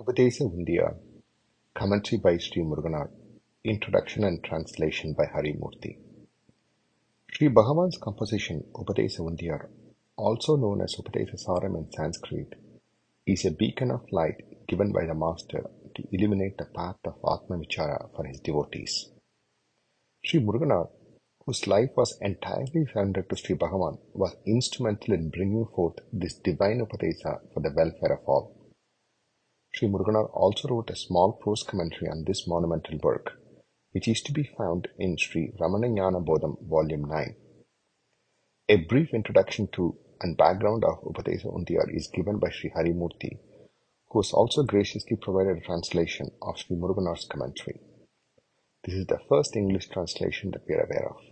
Upadesa Vindhya, commentary by Sri Muruganar, introduction and translation by Harimurthy. Sri Bhagavan's composition Upadesa Vindhya, also known as Upadesa Saram in Sanskrit, is a beacon of light given by the Master to illuminate the path of Atma Vichara for his devotees. Sri Muruganar, whose life was entirely surrendered to Sri Bhagavan, was instrumental in bringing forth this divine Upadesa for the welfare of all. Sri Muruganar also wrote a small prose commentary on this monumental work, which is to be found in Sri Ramana Jnana Bodham, Volume 9. A brief introduction to and background of Upadesa Vindhya is given by Sri Harimurthy, who has also graciously provided a translation of Sri Muruganar's commentary. This is the first English translation that we are aware of.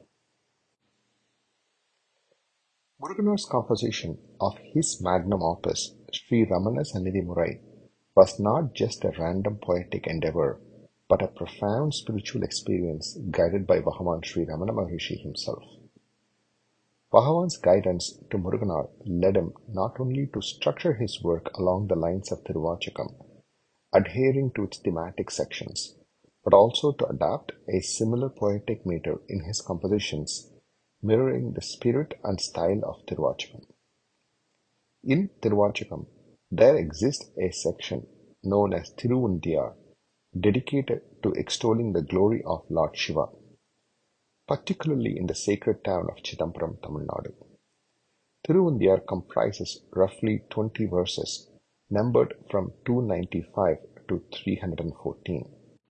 Muruganar's composition of his magnum opus, Sri Ramana Sannidhi Murai, was not just a random poetic endeavor, but a profound spiritual experience guided by Bhagavan Sri Ramana Maharishi himself. Bhagavan's guidance to Muruganar led him not only to structure his work along the lines of Tiruvachakam, adhering to its thematic sections, but also to adopt a similar poetic meter in his compositions, mirroring the spirit and style of Tiruvachakam. In Tiruvachakam, there exists a section known as Tiruvundiyar, dedicated to extolling the glory of Lord Shiva, particularly in the sacred town of Chidambaram, Tamil Nadu. Tiruvundiyar comprises roughly 20 verses, numbered from 295 to 314.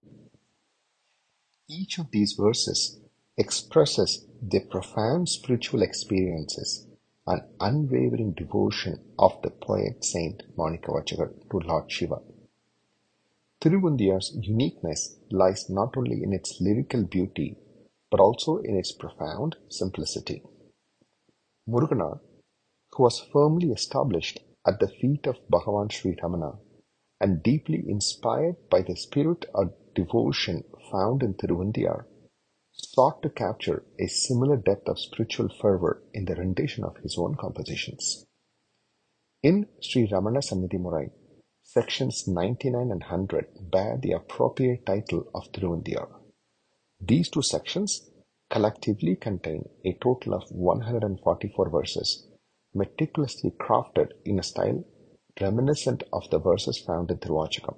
Each of these verses expresses the profound spiritual experiences and unwavering devotion of the poet saint Manikavachakar to Lord Shiva. Tiruvundiyar's uniqueness lies not only in its lyrical beauty, but also in its profound simplicity. Muruganar, who was firmly established at the feet of Bhagavan Sri Ramana and deeply inspired by the spirit of devotion found in Tiruvundiyar, sought to capture a similar depth of spiritual fervor in the rendition of his own compositions. In Sri Ramana Sannidhi Murai, sections 99 and 100 bear the appropriate title of Tiruvundiyar. These two sections collectively contain a total of 144 verses, meticulously crafted in a style reminiscent of the verses found in Tiruvachakam.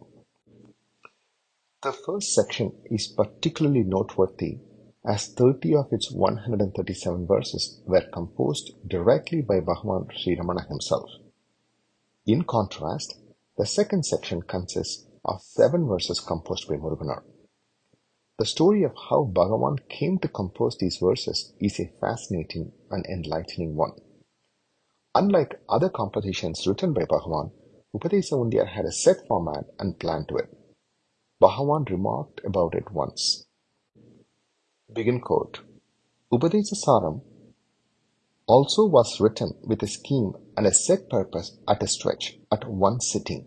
The first section is particularly noteworthy as 30 of its 137 verses were composed directly by Bhagavan Sri Ramana himself. In contrast, the second section consists of 7 verses composed by Muruganar. The story of how Bhagavan came to compose these verses is a fascinating and enlightening one. Unlike other compositions written by Bhagavan, Upadesa Vindhya had a set format and plan to it. Bhagavan remarked about it once. Begin quote. Upadesa Saram also was written with a scheme and a set purpose at a stretch, at one sitting.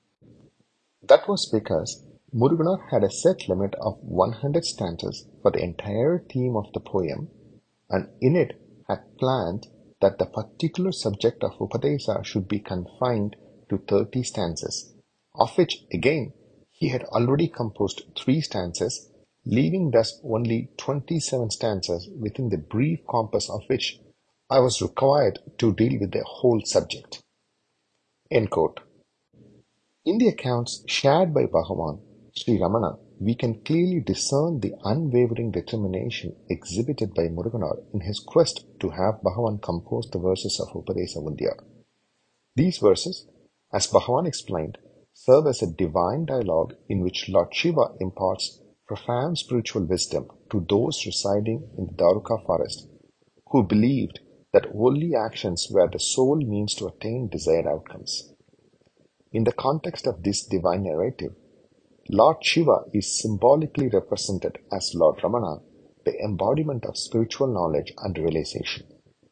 That was because Muruganar had a set limit of 100 stanzas for the entire theme of the poem, and in it had planned that the particular subject of Upadesa should be confined to 30 stanzas, of which again he had already composed 3 stanzas, leaving thus only 27 stanzas within the brief compass of which I was required to deal with the whole subject. End quote. In the accounts shared by Bhagavan Sri Ramana, we can clearly discern the unwavering determination exhibited by Muruganar in his quest to have Bhagavan compose the verses of Upadesa Vindhya. These verses, as Bhagavan explained, serve as a divine dialogue in which Lord Shiva imparts profound spiritual wisdom to those residing in the Daruka forest, who believed that only actions were the sole means to attain desired outcomes. In the context of this divine narrative, Lord Shiva is symbolically represented as Lord Ramana, the embodiment of spiritual knowledge and realization.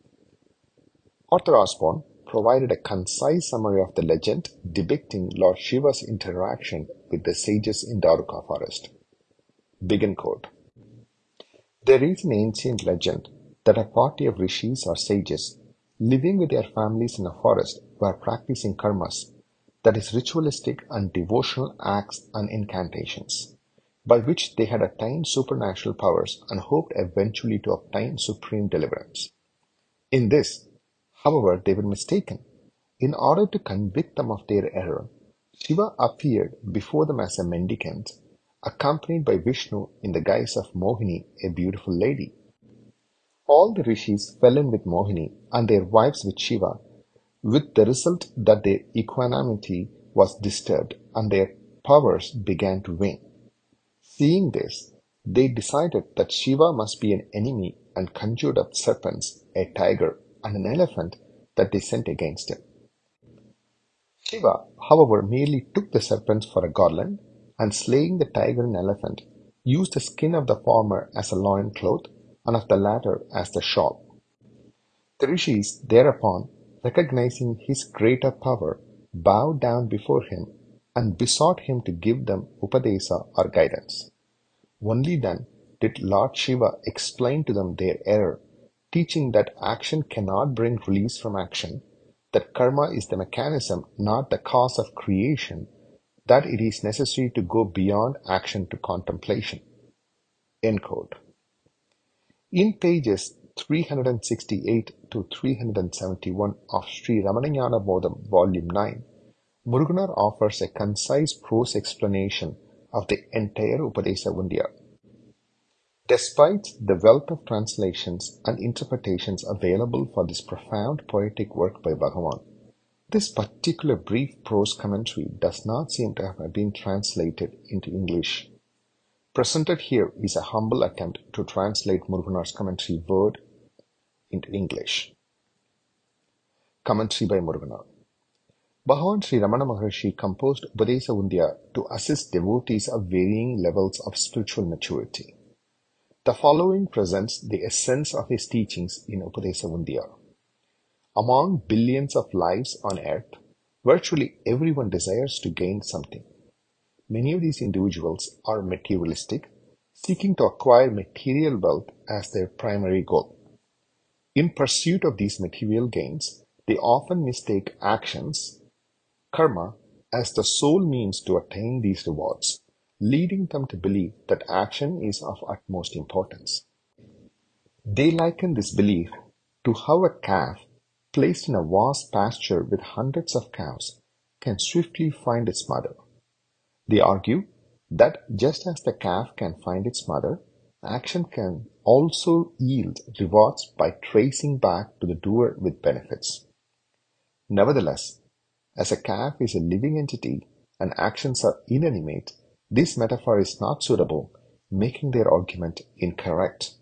Arthur Osborne provided a concise summary of the legend depicting Lord Shiva's interaction with the sages in Daruka forest. Begin quote. There is an ancient legend that a party of rishis or sages living with their families in a forest were practicing karmas that is ritualistic and devotional acts and incantations, by which they had attained supernatural powers and hoped eventually to obtain supreme deliverance. In this, however, they were mistaken. In order to convict them of their error, Shiva appeared before them as a mendicant, accompanied by Vishnu in the guise of Mohini, a beautiful lady. All the rishis fell in with Mohini and their wives with Shiva, with the result that their equanimity was disturbed and their powers began to wane. Seeing this, they decided that Shiva must be an enemy and conjured up serpents, a tiger, and an elephant that they sent against him. Shiva, however, merely took the serpents for a garland, and slaying the tiger and elephant, used the skin of the former as a loin cloth and of the latter as the shawl. The rishis, thereupon, recognizing his greater power, bowed down before him and besought him to give them upadesa or guidance. Only then did Lord Shiva explain to them their error, teaching that action cannot bring release from action, that karma is the mechanism, not the cause of creation, that it is necessary to go beyond action to contemplation. End quote. In pages 368 to 371 of Sri Ramanajnana Bodham, Volume 9, Muruganar offers a concise prose explanation of the entire Upadesa Undiyar. Despite the wealth of translations and interpretations available for this profound poetic work by Bhagavan, this particular brief prose commentary does not seem to have been translated into English. Presented here is a humble attempt to translate Muruganar's commentary word into English. Commentary by Muruganar. Bhagavan Sri Ramana Maharshi composed Upadesa Undiyar to assist devotees of varying levels of spiritual maturity. The following presents the essence of his teachings in Upadesa Undiyar. Among billions of lives on earth, virtually everyone desires to gain something. Many of these individuals are materialistic, seeking to acquire material wealth as their primary goal. In pursuit of these material gains, they often mistake actions, karma, as the sole means to attain these rewards, leading them to believe that action is of utmost importance. They liken this belief to how a calf placed in a vast pasture with hundreds of cows can swiftly find its mother. They argue that just as the calf can find its mother, action can also yield rewards by tracing back to the doer with benefits. Nevertheless, as a calf is a living entity and actions are inanimate, this metaphor is not suitable, making their argument incorrect.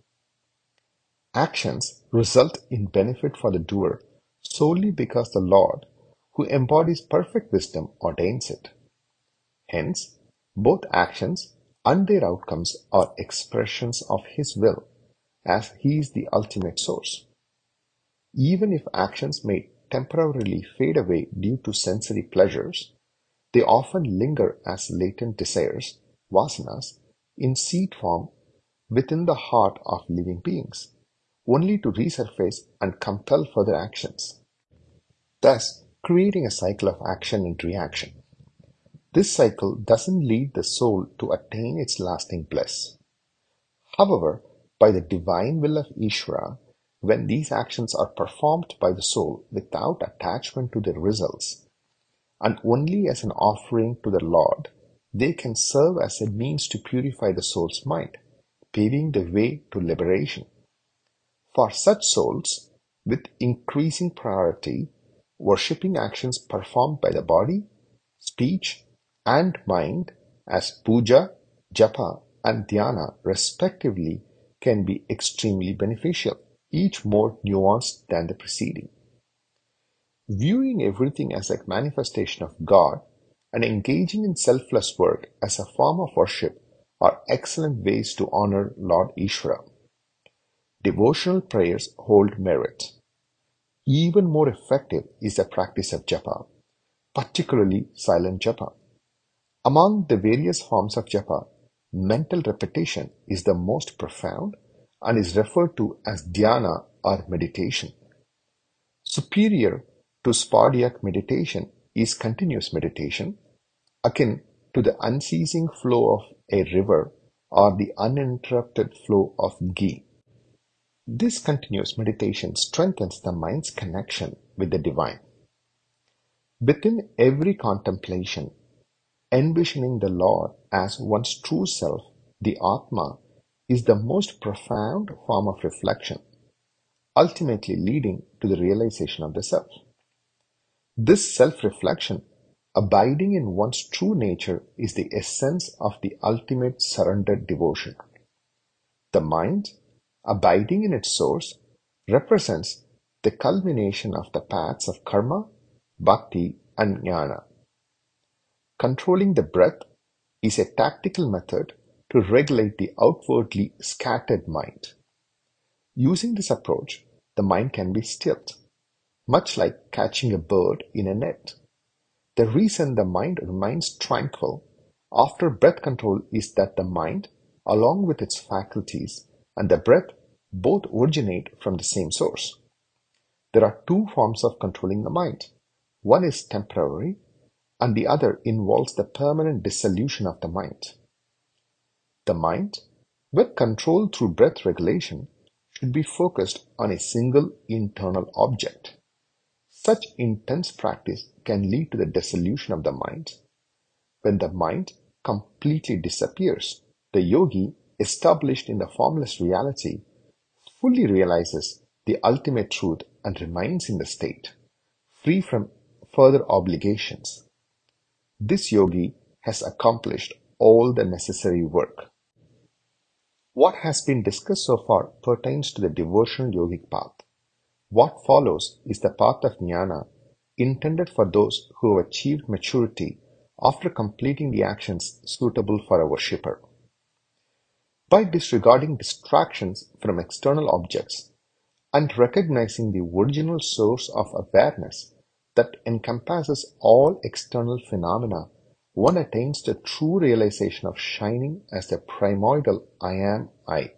Actions result in benefit for the doer solely because the Lord, who embodies perfect wisdom, ordains it. Hence, both actions and their outcomes are expressions of His will, as He is the ultimate source. Even if actions may temporarily fade away due to sensory pleasures, they often linger as latent desires, vasanas, in seed form within the heart of living beings, only to resurface and compel further actions, thus creating a cycle of action and reaction. This cycle doesn't lead the soul to attain its lasting bliss. However, by the divine will of Ishvara, when these actions are performed by the soul without attachment to their results, and only as an offering to the Lord, they can serve as a means to purify the soul's mind, paving the way to liberation. For such souls, with increasing priority, worshipping actions performed by the body, speech, and mind as puja, japa, and dhyana respectively can be extremely beneficial, each more nuanced than the preceding. Viewing everything as a manifestation of God and engaging in selfless work as a form of worship are excellent ways to honor Lord Ishvara. Devotional prayers hold merit. Even more effective is the practice of japa, particularly silent japa. Among the various forms of japa, mental repetition is the most profound and is referred to as dhyana or meditation. Superior to sporadic meditation is continuous meditation, akin to the unceasing flow of a river or the uninterrupted flow of ghee. This continuous meditation strengthens the mind's connection with the divine. Within every contemplation, envisioning the Lord as one's true self, the Atma, is the most profound form of reflection, ultimately leading to the realization of the self. This self-reflection, abiding in one's true nature, is the essence of the ultimate surrendered devotion. The mind, abiding in its source, represents the culmination of the paths of karma, bhakti, and jnana. Controlling the breath is a tactical method to regulate the outwardly scattered mind. Using this approach, the mind can be stilled, much like catching a bird in a net. The reason the mind remains tranquil after breath control is that the mind, along with its faculties, and the breath both originate from the same source. There are two forms of controlling the mind. One is temporary, and the other involves the permanent dissolution of the mind. The mind, when controlled through breath regulation, should be focused on a single internal object. Such intense practice can lead to the dissolution of the mind. When the mind completely disappears, the yogi, established in the formless reality, fully realizes the ultimate truth and remains in the state, free from further obligations. This yogi has accomplished all the necessary work. What has been discussed so far pertains to the devotional yogic path. What follows is the path of jnana, intended for those who have achieved maturity after completing the actions suitable for a worshipper. By disregarding distractions from external objects and recognizing the original source of awareness that encompasses all external phenomena, one attains the true realization of shining as the primordial I am I.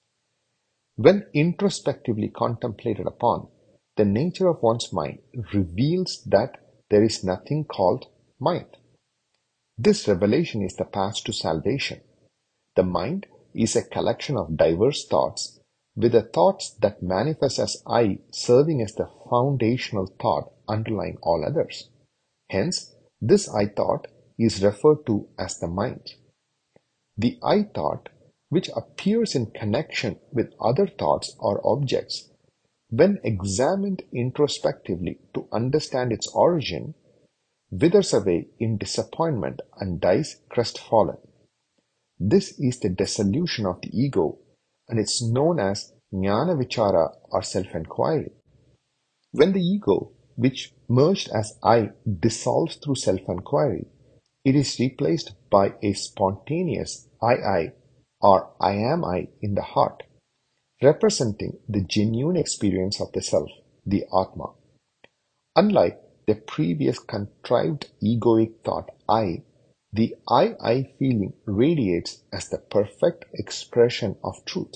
When introspectively contemplated upon, the nature of one's mind reveals that there is nothing called mind. This revelation is the path to salvation. The mind is a collection of diverse thoughts, with the thoughts that manifest as I serving as the foundational thought underlying all others. Hence, this I thought is referred to as the mind. The I thought, which appears in connection with other thoughts or objects, when examined introspectively to understand its origin, withers away in disappointment and dies crestfallen. This is the dissolution of the ego, and it's known as jnana vichara or self-enquiry. When the ego, which merged as I, dissolves through self-enquiry, it is replaced by a spontaneous I or I am I in the heart, representing the genuine experience of the self, the Atma. Unlike the previous contrived egoic thought I, the I feeling radiates as the perfect expression of truth.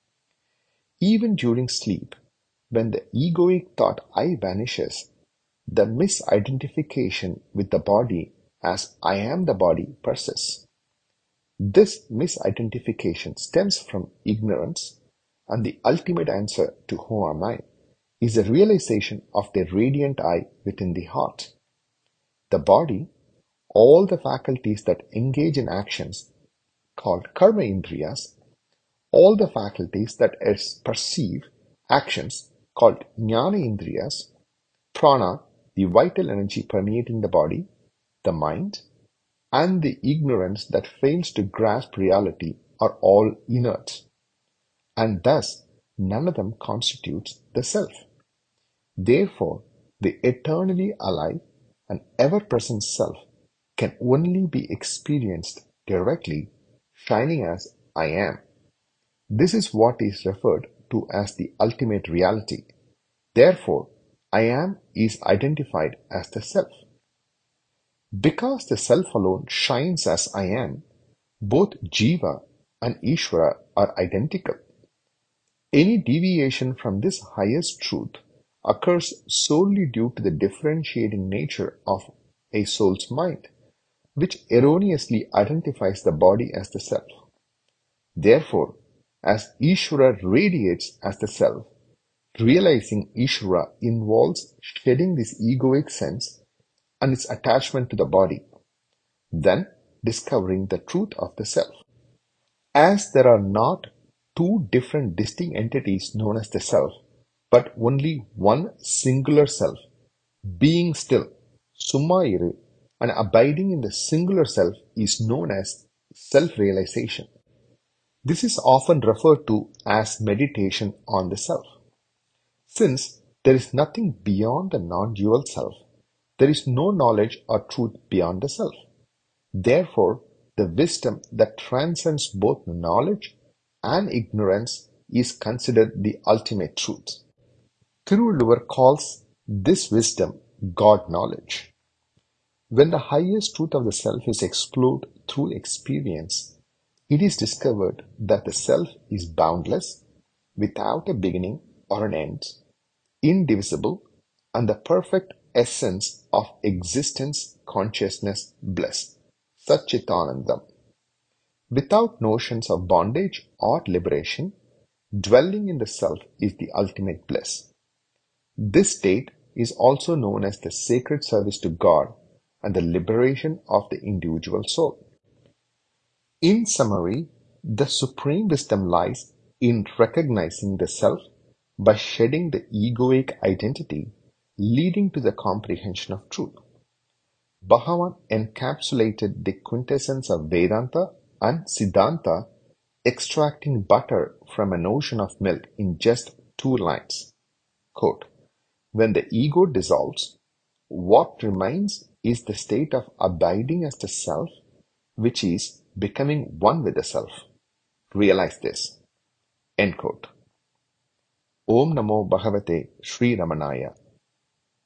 Even during sleep, when the egoic thought I vanishes, the misidentification with the body as I am the body persists. This misidentification stems from ignorance, and the ultimate answer to who am I is the realization of the radiant I within the heart. The body, all the faculties that engage in actions called karma indriyas, all the faculties that perceive actions called jnana indriyas, prana, the vital energy permeating the body, the mind, and the ignorance that fails to grasp reality are all inert, and thus none of them constitutes the self. Therefore, the eternally alive and ever-present self can only be experienced directly, shining as I am. This is what is referred to as the ultimate reality. Therefore, I am is identified as the self. Because the self alone shines as I am, both Jiva and Ishvara are identical. Any deviation from this highest truth occurs solely due to the differentiating nature of a soul's mind, which erroneously identifies the body as the self. Therefore, as Ishvara radiates as the self, realizing Ishvara involves shedding this egoic sense and its attachment to the body, then discovering the truth of the self. As there are not two different distinct entities known as the self, but only one singular self, being still, Summa and abiding in the singular self is known as self-realization. This is often referred to as meditation on the self. Since there is nothing beyond the non-dual self, there is no knowledge or truth beyond the self. Therefore, the wisdom that transcends both knowledge and ignorance is considered the ultimate truth. Tiruvallur calls this wisdom God knowledge. When the highest truth of the self is explored through experience, it is discovered that the self is boundless, without a beginning or an end, indivisible, and the perfect essence of existence, consciousness, bliss, Satchitanandam. Without notions of bondage or liberation, dwelling in the self is the ultimate bliss. This state is also known as the sacred service to God and the liberation of the individual soul. In summary, the supreme wisdom lies in recognizing the self by shedding the egoic identity, leading to the comprehension of truth. Bhagavan encapsulated the quintessence of Vedanta and Siddhanta, extracting butter from an ocean of milk in just 2 lines. Quote, when the ego dissolves, what remains is the state of abiding as the self, which is becoming one with the self. Realize this. End quote. Om Namo Bhagavate Sri Ramanaya.